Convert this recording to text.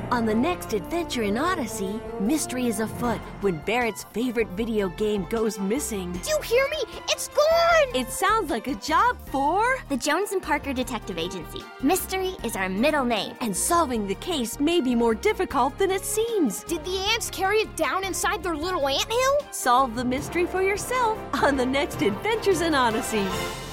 On the next adventure in Odyssey, mystery is afoot when Barrett's favorite video game goes missing. Do you hear me? It's gone! It sounds like a job for the Jones and Parker Detective Agency. Mystery is our middle name. And solving the case may be more difficult than it seems. Did the ants carry it down inside their little anthill? Solve the mystery for yourself on the next Adventures in Odyssey.